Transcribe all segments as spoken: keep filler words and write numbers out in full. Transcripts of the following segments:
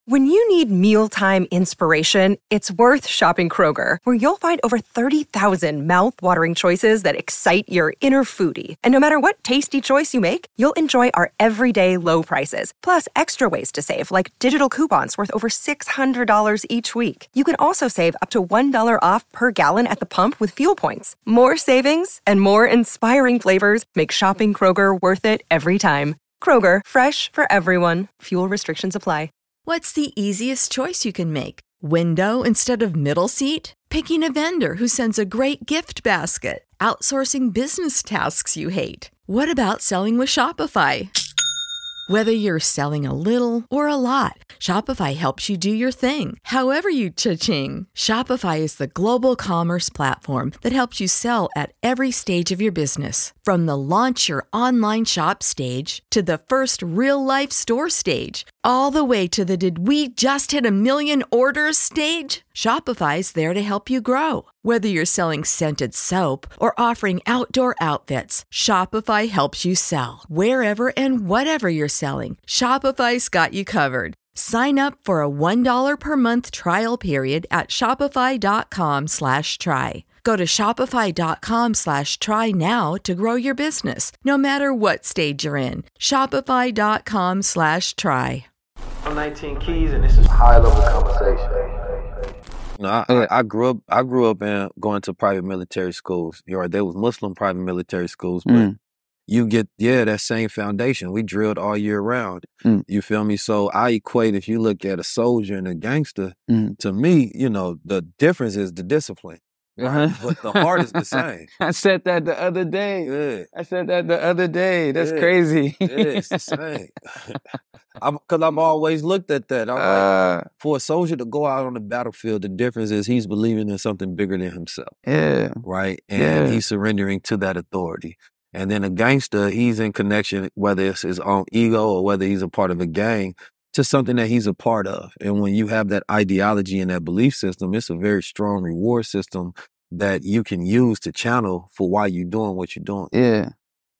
When you need mealtime inspiration, it's worth shopping Kroger, where you'll find over thirty thousand mouth-watering choices that excite your inner foodie. And no matter what tasty choice you make, you'll enjoy our everyday low prices, plus extra ways to save, like digital coupons worth over six hundred dollars each week. You can also save up to one dollar off per gallon at the pump with fuel points. More savings and more inspiring flavors make shopping Kroger worth it every time. Kroger, fresh for everyone. Fuel restrictions apply. What's the easiest choice you can make? Window instead of middle seat? Picking a vendor who sends a great gift basket? Outsourcing business tasks you hate? What about selling with Shopify? Whether you're selling a little or a lot, Shopify helps you do your thing, however you cha-ching. Shopify is the global commerce platform that helps you sell at every stage of your business. From the launch your online shop stage to the first real-life store stage, all the way to the did we just hit a million orders stage. Shopify's there to help you grow. Whether you're selling scented soap or offering outdoor outfits, Shopify helps you sell. Wherever and whatever you're selling, Shopify's got you covered. Sign up for a one dollar per month trial period at shopify.com slash try. Go to shopify.com slash try now to grow your business, no matter what stage you're in. Shopify.com slash try. I'm nineteen Keys, and this is high-level conversation. No, I, I, I grew up. I grew up in going to private military schools. You know, there was Muslim private military schools, but Mm. you get yeah that same foundation. We drilled all year round. Mm. You feel me? So I equate, if you look at a soldier and a gangster, Mm. to me, you know, the difference is the discipline, Uh-huh. but the heart is the same. I said that the other day. Yeah, I said that the other day. That's Yeah. crazy. yeah, it's the same. I'm because I'm always looked at that. I'm like, uh, for a soldier to go out on the battlefield, the difference is he's believing in something bigger than himself. yeah. Right? And Yeah. he's surrendering to that authority. And then a gangster, he's in connection, whether it's his own ego or whether he's a part of a gang, to something that he's a part of. And when you have that ideology and that belief system, it's a very strong reward system that you can use to channel for why you're doing what you're doing. Yeah.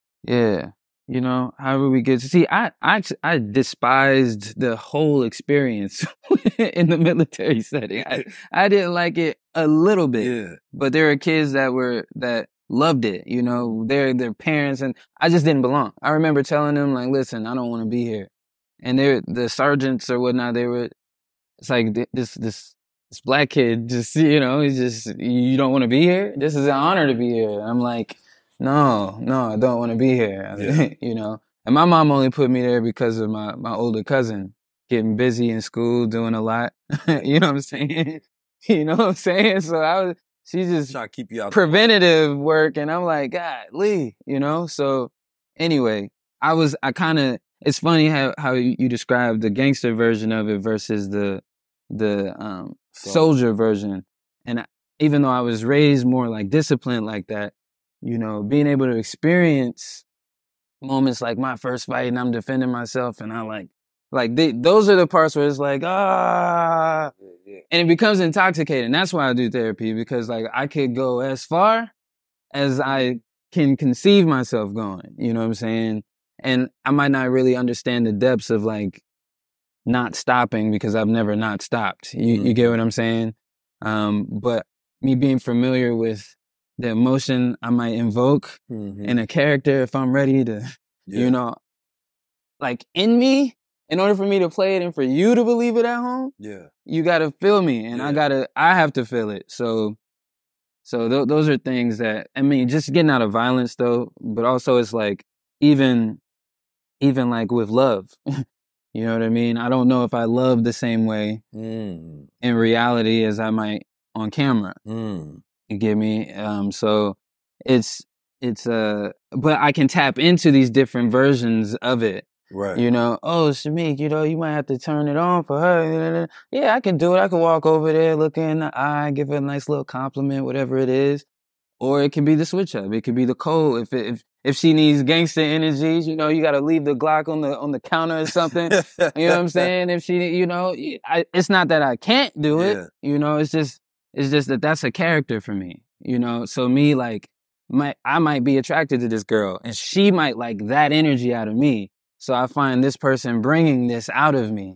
Yeah. You know, however we get to see, I, I, I despised the whole experience in the military setting. I, I didn't like it a little bit, Yeah. but there are kids that were, that loved it, you know, they're their parents, and I just didn't belong. I remember telling them, like, listen, I don't want to be here. And they're, the sergeants or whatnot, they were, it's like th- this, this, this black kid just, you know, he's just, you don't want to be here? This is an honor to be here. I'm like, no, no, I don't want to be here. Yeah. You know, and my mom only put me there because of my, my older cousin getting busy in school, doing a lot. You know what I'm saying? You know what I'm saying? So I was, she just Try to keep you out. preventative work, and I'm like, God, Lee, you know? So anyway, I was, I kind of, it's funny how, how you, you described the gangster version of it versus the, the, um, So- soldier version. And I, even though I was raised more like disciplined like that, you know, being able to experience moments like my first fight and I'm defending myself, and I like, like they, those are the parts where it's like, ah, Yeah, yeah. and it becomes intoxicating. That's why I do therapy, because like I could go as far as I can conceive myself going, you know what I'm saying? And I might not really understand the depths of like not stopping, because I've never not stopped. You, you get what I'm saying? Um, but me being familiar with the emotion I might invoke Mhm. in a character, if I'm ready to, Yeah. you know, like in me, in order for me to play it and for you to believe it at home, Yeah. you gotta feel me, and I Yeah. gotta, I have to feel it. So, so th- those are things that, I mean, just getting out of violence though, but also it's like, even, even like with love, you know what I mean? I don't know if I love the same way Mm. in reality as I might on camera. Mm. You get me? Um, so it's, it's, uh, but I can tap into these different versions of it. Right. You know, oh, Shamik, you know, you might have to turn it on for her. Yeah, I can do it. I can walk over there, look her in the eye, give her a nice little compliment, whatever it is. Or it can be the switch up. It could be the code. If it, if if she needs gangster energies, you know, you got to leave the Glock on the on the counter or something. You know what I'm saying? If she, you know, I, it's not that I can't do it. Yeah. You know, it's just it's just that that's a character for me. You know, so me like, my I might be attracted to this girl, and she might like that energy out of me. So I find this person bringing this out of me.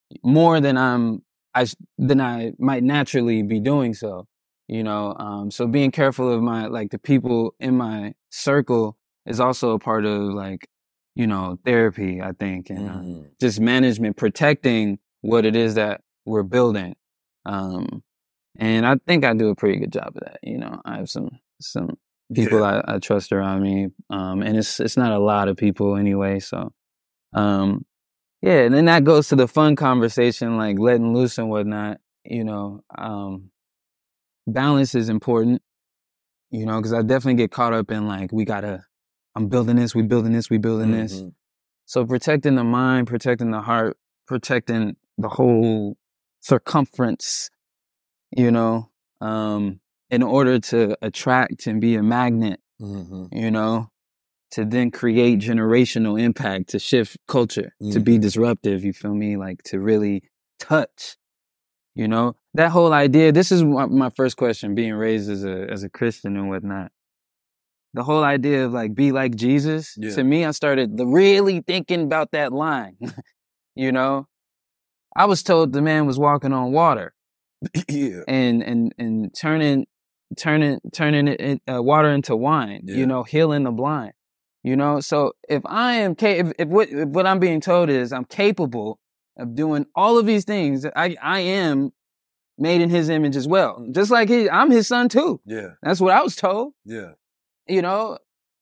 more than I'm I than I might naturally be doing so. You know, um, so being careful of my like the people in my circle is also a part of like, you know, therapy, I think, and Mm-hmm. uh, just management, protecting what it is that we're building. Um, and I think I do a pretty good job of that. You know, I have some some people Yeah. I, I trust around me, um, and it's it's not a lot of people anyway. So, um, yeah, and then that goes to the fun conversation, like letting loose and whatnot. You know, um, balance is important. You know, because I definitely get caught up in like we gotta. I'm building this, we building this, we building this. Mm-hmm. So protecting the mind, protecting the heart, protecting the whole circumference, you know, um, in order to attract and be a magnet, Mm-hmm. you know, to then create generational impact, to shift culture, Mm-hmm. to be disruptive, you feel me? Like to really touch, you know, that whole idea. This is my first question, being raised as a as a Christian and whatnot. The whole idea of like be like Jesus, Yeah. to me, I started really thinking about that line. You know, I was told the man was walking on water Yeah. and and and turning turning turning it uh, water into wine. Yeah. You know, healing the blind. You know, so if I am ca- if, if what if what I'm being told is I'm capable of doing all of these things, I I am made in His image as well. Just like he, I'm His son too. Yeah. That's what I was told. Yeah. You know,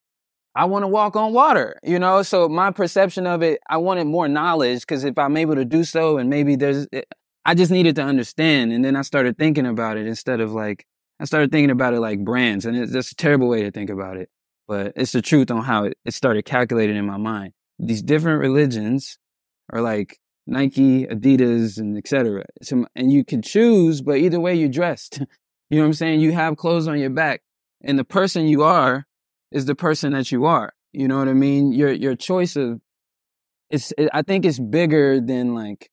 I want to walk on water, you know? So my perception of it, I wanted more knowledge because if I'm able to do so and maybe there's, I just needed to understand. And then I started thinking about it instead of like, I started thinking about it like brands. And it's just a terrible way to think about it. But it's the truth on how it, it started calculating in my mind. These different religions are like Nike, Adidas, and et cetera. So, and you can choose, but either way you're dressed. You know what I'm saying? You have clothes on your back. And the person you are is the person that you are. You know what I mean? Your your choice of it's. It, I think it's bigger than like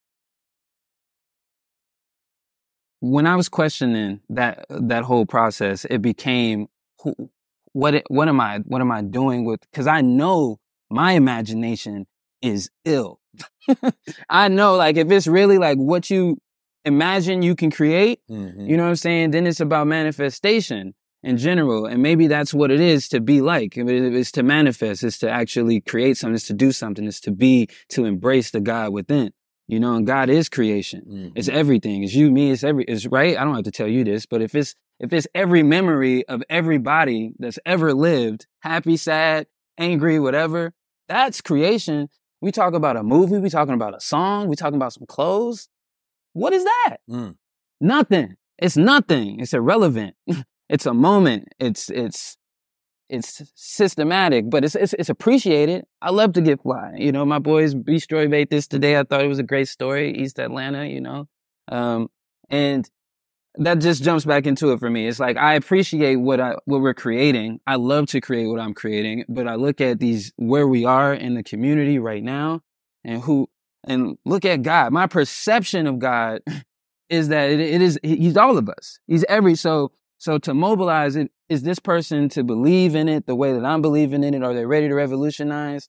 when I was questioning that that whole process. It became who, what it, what am I what am I doing with? Because I know my imagination is ill. I know like if it's really like what you imagine you can create. Mm-hmm. You know what I'm saying? Then it's about manifestation in general. And maybe that's what it is to be like. It's to manifest. It's to actually create something. It's to do something. It's to be, to embrace the God within, you know, and God is creation. Mm-hmm. It's everything. It's you, me, it's every, it's right. I don't have to tell you this, but if it's, if it's every memory of everybody that's ever lived, happy, sad, angry, whatever, that's creation. We talk about a movie. We talking about a song. We talking about some clothes. What is that? Mm. Nothing. It's nothing. It's irrelevant. It's a moment. It's it's it's systematic, but it's it's it's appreciated. I love to get fly. You know, my boys Bistro made this today. I thought it was a great story. East Atlanta, you know, um, and that just jumps back into it for me. It's like I appreciate what I what we're creating. I love to create what I'm creating, but I look at these where we are in the community right now, and who and look at God. My perception of God is that it, it is He's all of us. He's every so. So to mobilize it, is this person to believe in it the way that I'm believing in it? Are they ready to revolutionize?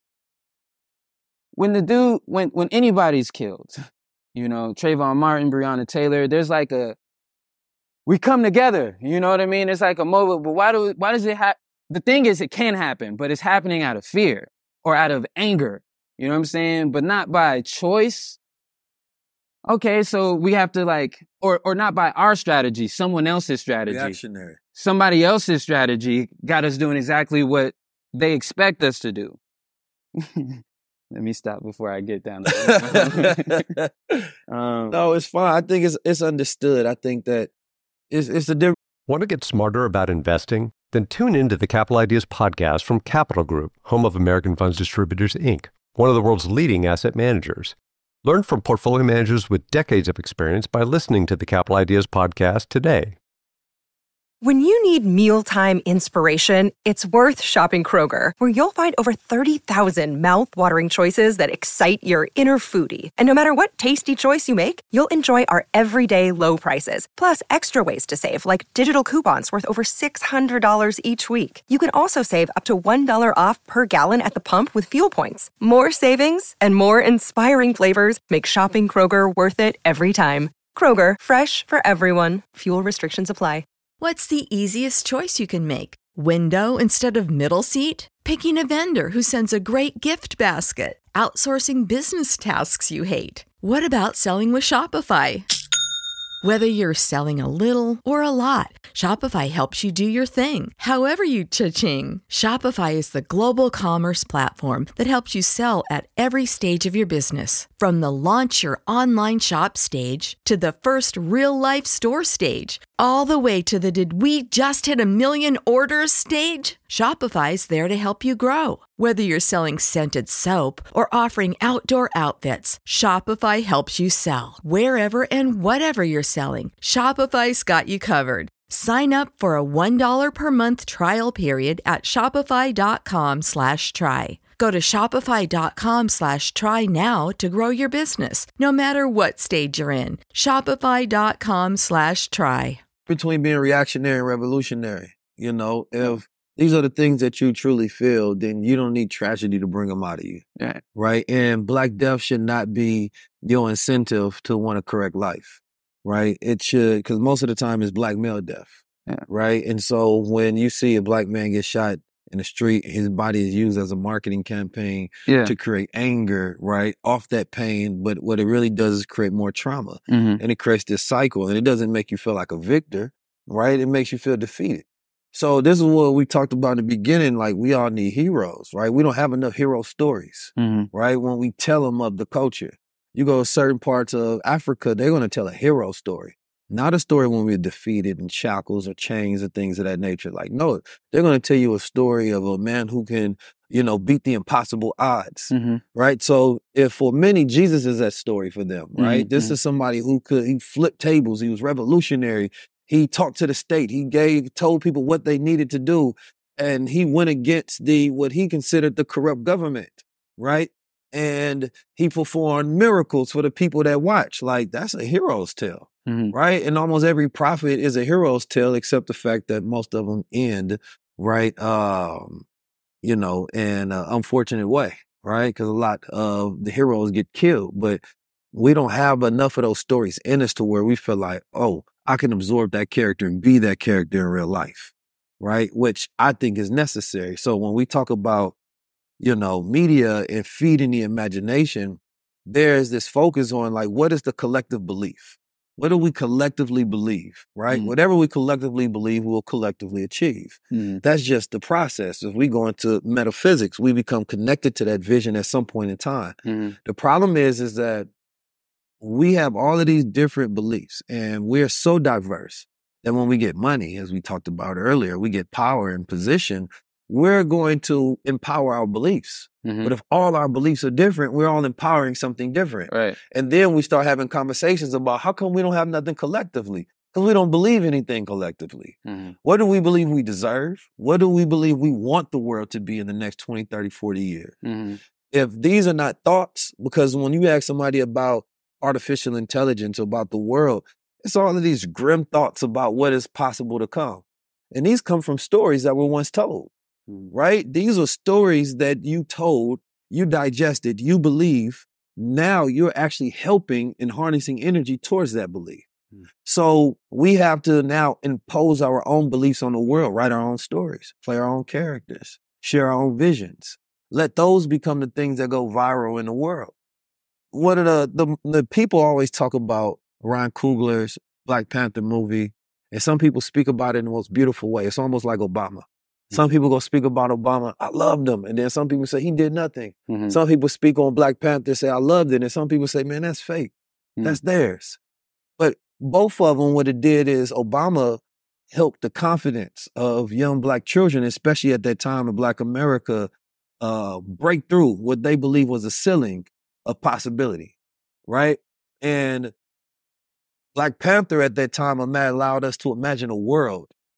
When the dude, when when anybody's killed, you know, Trayvon Martin, Breonna Taylor, there's like a, we come together, you know what I mean? It's like a mobile, but why do why does it happen? The thing is, it can happen, but it's happening out of fear or out of anger, you know what I'm saying? But not by choice. Okay, so we have to like, or or not by our strategy, someone else's strategy. Reactionary. Somebody else's strategy got us doing exactly what they expect us to do. Let me stop before I get down there. um, no, it's fine. I think it's it's understood. I think that it's it's a different. Want to get smarter about investing? Then tune into the Capital Ideas podcast from Capital Group, home of American Funds Distributors, Incorporated, one of the world's leading asset managers. Learn from portfolio managers with decades of experience by listening to the Capital Ideas podcast today. When you need mealtime inspiration, it's worth shopping Kroger, where you'll find over thirty thousand mouth-watering choices that excite your inner foodie. And no matter what tasty choice you make, you'll enjoy our everyday low prices, plus extra ways to save, like digital coupons worth over six hundred dollars each week. You can also save up to one dollar off per gallon at the pump with fuel points. More savings and more inspiring flavors make shopping Kroger worth it every time. Kroger, fresh for everyone. Fuel restrictions apply. What's the easiest choice you can make? Window instead of middle seat? Picking a vendor who sends a great gift basket? Outsourcing business tasks you hate? What about selling with Shopify? Whether you're selling a little or a lot, Shopify helps you do your thing, however you cha-ching. Shopify is the global commerce platform that helps you sell at every stage of your business. From the launch your online shop stage to the first real-life store stage, all the way to the did we just hit a million orders stage. Shopify's there to help you grow. Whether you're selling scented soap or offering outdoor outfits, Shopify helps you sell. Wherever and whatever you're selling, Shopify's got you covered. Sign up for a one dollar per month trial period at shopify.com slash try. Go to shopify.com slash try now to grow your business, no matter what stage you're in. Shopify.com slash try. Between being reactionary and revolutionary, you know, if these are the things that you truly feel, then you don't need tragedy to bring them out of you. Yeah. Right? And Black death should not be your incentive to want to correct life. Right? It should, because most of the time it's Black male death. Yeah. Right? And so when you see a Black man get shot in the street, his body is used as a marketing campaign Yeah. to create anger, right, off that pain. But what it really does is create more trauma. Mm-hmm. And it creates this cycle. And it doesn't make you feel like a victor, right? It makes you feel defeated. So this is what we talked about in the beginning. Like, we all need heroes, right? We don't have enough hero stories, Mm-hmm. right? When we tell them of the culture, you go to certain parts of Africa, they're going to tell a hero story. Not a story when we're defeated in shackles or chains or things of that nature. Like, no, they're going to tell you a story of a man who can, you know, beat the impossible odds, Mm-hmm. right? So if for many, Jesus is that story for them, right? Mhm, This mhm. is somebody who could, he flipped tables. He was revolutionary. He talked to the state. He gave, told people what they needed to do. And he went against the, what he considered the corrupt government, right? And he performed miracles for the people that watch. Like, that's a hero's tale. Mm-hmm. Right? And almost every prophet is a hero's tale, except the fact that most of them end, right? Um, you know, in an unfortunate way, right? Because a lot of the heroes get killed, but we don't have enough of those stories in us to where we feel like, oh, I can absorb that character and be that character in real life, right? Which I think is necessary. So when we talk about, you know, media and feeding the imagination, there's this focus on like, what is the collective belief? What do we collectively believe, right? Mm. Whatever we collectively believe, we'll collectively achieve. Mm-hmm. That's just the process. If we go into metaphysics, we become connected to that vision at some point in time. Mm-hmm. The problem is, is that we have all of these different beliefs and we're so diverse that when we get money, as we talked about earlier, we get power and position, we're going to empower our beliefs. Mm-hmm. But if all our beliefs are different, we're all empowering something different. Right. And then we start having conversations about how come we don't have nothing collectively? Because we don't believe anything collectively. Mm-hmm. What do we believe we deserve? What do we believe we want the world to be in the next twenty, thirty, forty years? Mm-hmm. If these are not thoughts, because when you ask somebody about artificial intelligence, about the world, it's all of these grim thoughts about what is possible to come. And these come from stories that were once told. Right? These are stories that you told, you digested, you believe. Now you're actually helping and harnessing energy towards that belief. Mm. So we have to now impose our own beliefs on the world, write our own stories, play our own characters, share our own visions. Let those become the things that go viral in the world. What are the, the, the people always talk about Ryan Coogler's Black Panther movie, and some people speak about it in the most beautiful way. It's almost like Obama. Some people go speak about Obama, I loved him. And then some people say he did nothing. Mm-hmm. Some people speak on Black Panther, say I loved it. And some people say, man, that's fake. Mm-hmm. That's theirs. But both of them, what it did is Obama helped the confidence of young Black children, especially at that time in Black America, uh, break through what they believe was a ceiling of possibility, right? And Black Panther at that time allowed us to imagine a world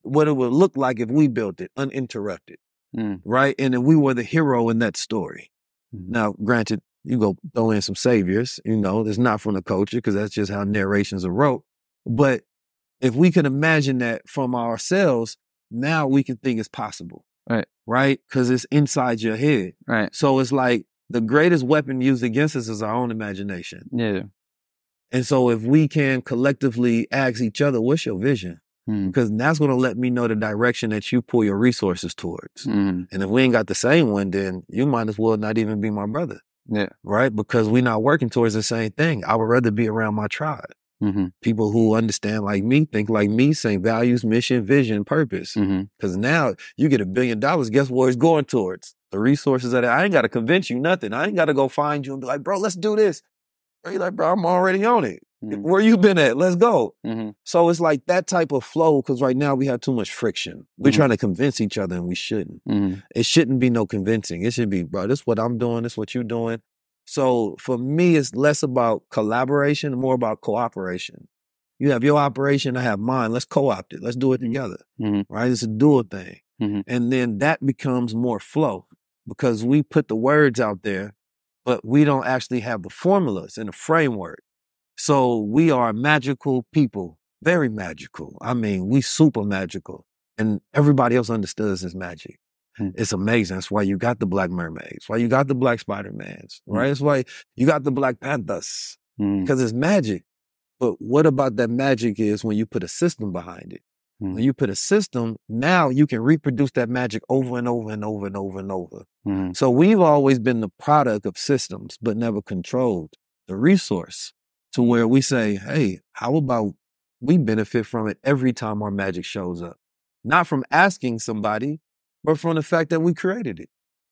what it would look like if we built it uninterrupted, mm. right? And then we were the hero in that story. Mm. Now, granted, you go throw in some saviors, you know, that's not from the culture because that's just how narrations are wrote. But if we can imagine that from ourselves, now we can think it's possible. Right. Right? Because it's inside your head. Right. So it's like the greatest weapon used against us is our own imagination. Yeah. And so if we can collectively ask each other, what's your vision? Mm. Because that's going to let me know the direction that you pull your resources towards. Mm. And if we ain't got the same one, then you might as well not even be my brother. Yeah. Right? Because we're not working towards the same thing. I would rather be around my tribe. Mm-hmm. People who understand like me, think like me, same values, mission, vision, purpose. Because mm-hmm. now you get a billion dollars, guess where it's going towards? The resources that I ain't got to convince you nothing. I ain't got to go find you and be like, bro, let's do this. Bro, you're like, bro, I'm already on it. Mm-hmm. Where you been at? Let's go. Mm-hmm. So it's like that type of flow because right now we have too much friction. We're mm-hmm. trying to convince each other and we shouldn't. Mm-hmm. It shouldn't be no convincing. It should be, bro, this is what I'm doing. This is what you're doing. So for me, it's less about collaboration and more about cooperation. You have your operation, I have mine. Let's co-opt it. Let's do it together, mm-hmm. right? It's a dual thing. Mm-hmm. And then that becomes more flow because we put the words out there, but we don't actually have the formulas and the framework. So we are magical people, very magical. I mean, we super magical. And everybody else understands this magic. Mm-hmm. It's amazing. That's why you got the Black Mermaids, why you got the Black Spider-Mans, right? Mm-hmm. That's why you got the Black Panthers, because mm-hmm. it's magic. But what about that magic is when you put a system behind it? Mm-hmm. When you put a system, now you can reproduce that magic over and over and over and over and over. Mm-hmm. So we've always been the product of systems, but never controlled the resource to where we say, hey, how about we benefit from it every time our magic shows up? Not from asking somebody, but from the fact that we created it.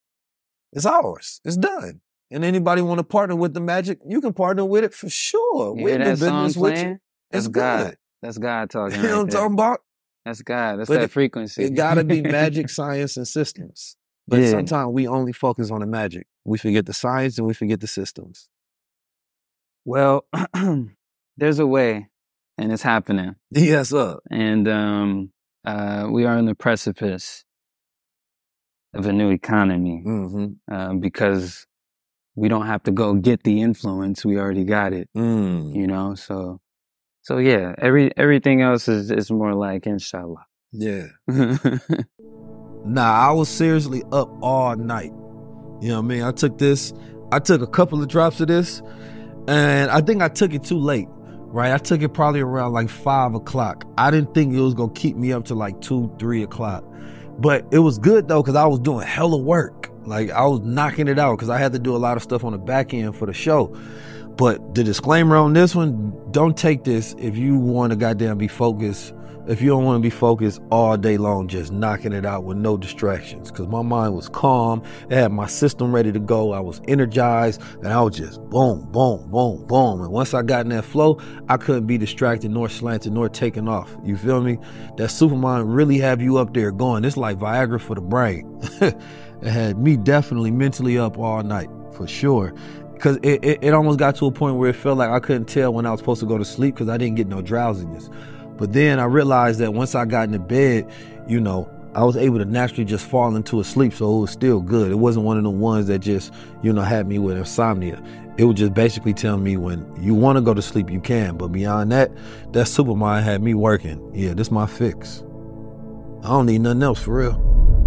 It's ours. It's done. And anybody want to partner with the magic, you can partner with it for sure. You We're hear in that song business with playing? you. That's It's God. good. That's God talking. You know right what I'm there. talking about? That's God. That's But that it- frequency. It gotta be magic, science, and systems. But Yeah. sometimes we only focus on the magic. We forget the science and we forget the systems. Well, there's a way, and it's happening. Yes, sir. And um, uh, we are on the precipice of a new economy Mm-hmm. uh, because we don't have to go get the influence. We already got it, Mm. you know? So, so yeah, every everything else is, is more like inshallah. Yeah. Nah, I was seriously up all night. You know what I mean? I took this, I took a couple of drops of this, and I think I took it too late, right? I took it probably around like five o'clock. I didn't think it was going to keep me up to like two, three o'clock. But it was good though, because I was doing hella work. Like I was knocking it out because I had to do a lot of stuff on the back end for the show. But the disclaimer on this one, don't take this if you want to goddamn be focused. If you don't want to be focused all day long, just knocking it out with no distractions. Because my mind was calm. I had my system ready to go. I was energized. And I was just boom, boom, boom, boom. And once I got in that flow, I couldn't be distracted nor slanted nor taken off. You feel me? That Supermind really have you up there going. It's like Viagra for the brain. It had me definitely mentally up all night, for sure. Because it, it, it almost got to a point where it felt like I couldn't tell when I was supposed to go to sleep because I didn't get no drowsiness. But then I realized that once I got into bed, you know, I was able to naturally just fall into a sleep. So it was still good. It wasn't one of the ones that just, you know, had me with insomnia. It would just basically tell me when you want to go to sleep, you can. But beyond that, that Supermind had me working. Yeah, this my fix. I don't need nothing else for real.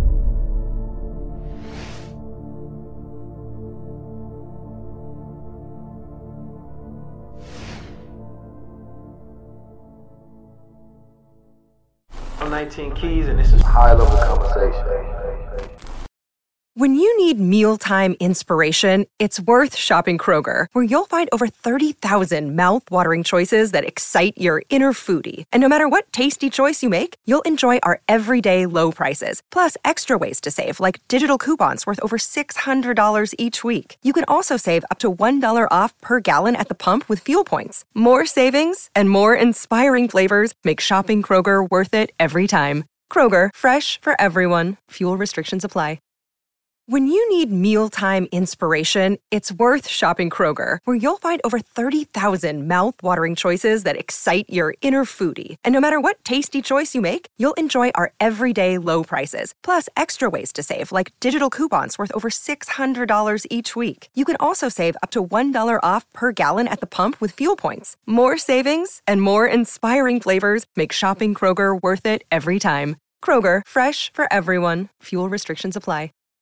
I'm nineteen Keys, and this is high level conversation. When you need mealtime inspiration, it's worth shopping Kroger, where you'll find over thirty thousand mouth-watering choices that excite your inner foodie. And no matter what tasty choice you make, you'll enjoy our everyday low prices, plus extra ways to save, like digital coupons worth over six hundred dollars each week. You can also save up to one dollar off per gallon at the pump with fuel points. More savings and more inspiring flavors make shopping Kroger worth it every time. Kroger, fresh for everyone. Fuel restrictions apply. When you need mealtime inspiration, it's worth shopping Kroger, where you'll find over thirty thousand mouth-watering choices that excite your inner foodie. And no matter what tasty choice you make, you'll enjoy our everyday low prices, plus extra ways to save, like digital coupons worth over six hundred dollars each week. You can also save up to one dollar off per gallon at the pump with fuel points. More savings and more inspiring flavors make shopping Kroger worth it every time. Kroger, fresh for everyone. Fuel restrictions apply.